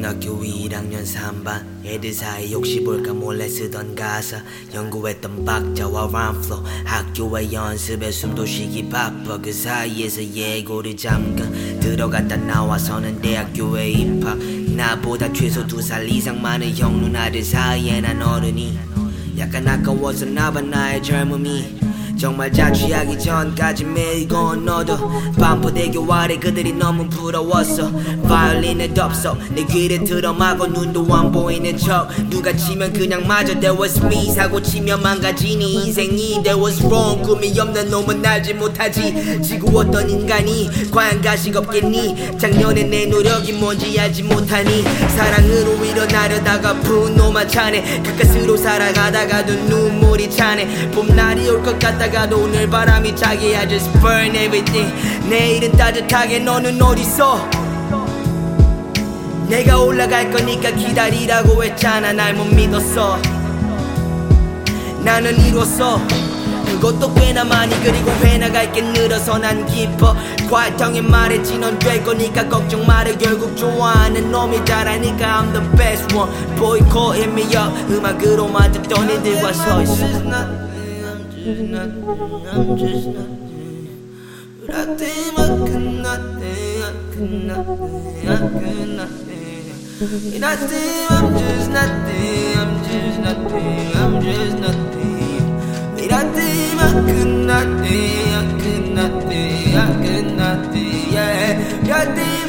초등학교 1학년 3반 애들 사이 혹시 볼까 몰래 쓰던 가사 연구했던 박자와 람플로 학교와 연습에 숨도 쉬기 바빠 그 사이에서 예고를 잠깐 들어갔다 나와서는 대학교에 입학 나보다 최소 2살 이상 많은 형 누나들 사이에 난 어른이 약간 아까워서 나봐 나의 젊음이 정말 자취하기 전까지 매일 건너도 반포대교 아래 그들이 너무 부러웠어 바이올린에 덥석 내 귀를 틀어막고 눈도 안 보이는 척 누가 치면 그냥 맞아 That was me 사고 치면 망가지니 인생이 That was wrong 꿈이 없는 놈은 알지 못하지 지구 어떤 인간이 과연 가식 없겠니 작년에 내 노력이 뭔지 알지 못하니 사랑으로 일어나려다가 분노만 차네 가까스로 살아가다가도 눈물이 차네 봄날이 올 것 같다가도 오늘 바람이 차게 I just burn everything 내일은 따뜻하게 너는 어딨어 내가 올라갈 거니까 기다리라고 했잖아 날 못 믿었어 나는 이뤘어 그것도 꽤나 많이 그리고 해나갈 게 늘어서 난 기뻐 과통에 말했지 넌 될 거니까 걱정 마라 결국 좋아하는 놈이 잘하니까 I'm the best one Boy call hit me up 음악으로만 듣던 이들과 서있어 I'm just nothing Without them I could nothing I could nothing I could nothing Without them I'm just nothing I'm just nothing I'm just nothing Without them I could nothing I could nothing I could nothing Yeah Without them